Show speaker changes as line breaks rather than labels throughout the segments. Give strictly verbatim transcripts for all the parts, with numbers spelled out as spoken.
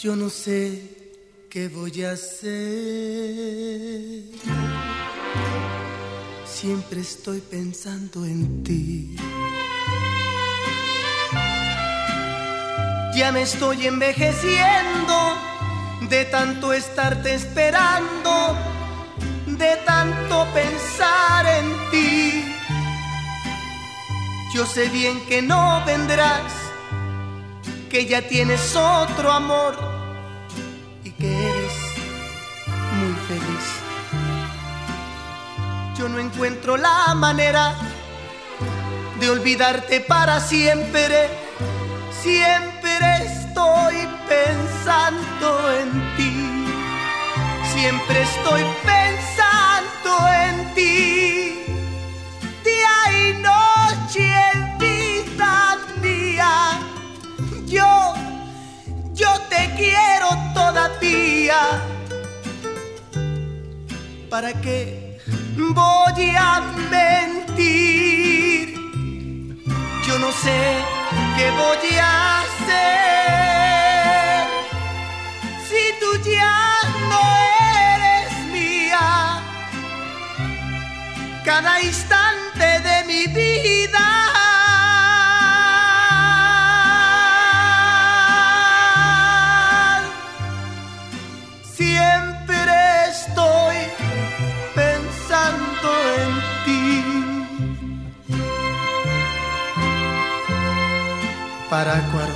Yo no sé qué voy a hacer. Siempre estoy pensando en ti. Ya me estoy envejeciendo de tanto estarte esperando, de tanto pensar en ti. Yo sé bien que no vendrás, que ya tienes otro amor y que eres muy feliz. Yo no encuentro la manera de olvidarte para siempre. Siempre estoy pensando en ti. Siempre estoy pensando en ti. Día y noche, vida mía. Yo, yo te quiero todavía. ¿Para qué voy a mentir? Yo no sé qué voy a hacer si tú ya no eres mía. Cada instante de mi vida siempre estoy pensando en ti. Parácuaro.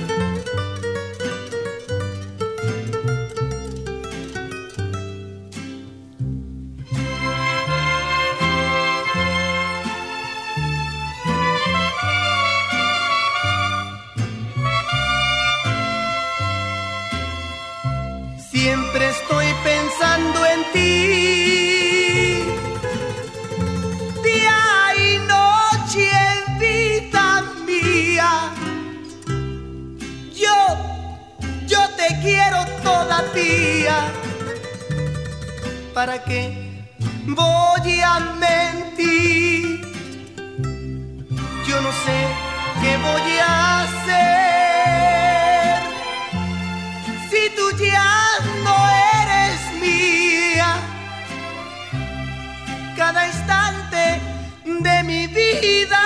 Siempre estoy pensando en ti, día y noche, vida mía. Yo, yo te quiero todavía. ¿Para qué voy a mentir? Yo no sé qué voy a hacer si tú ya no eres mía. Cada instante de mi vida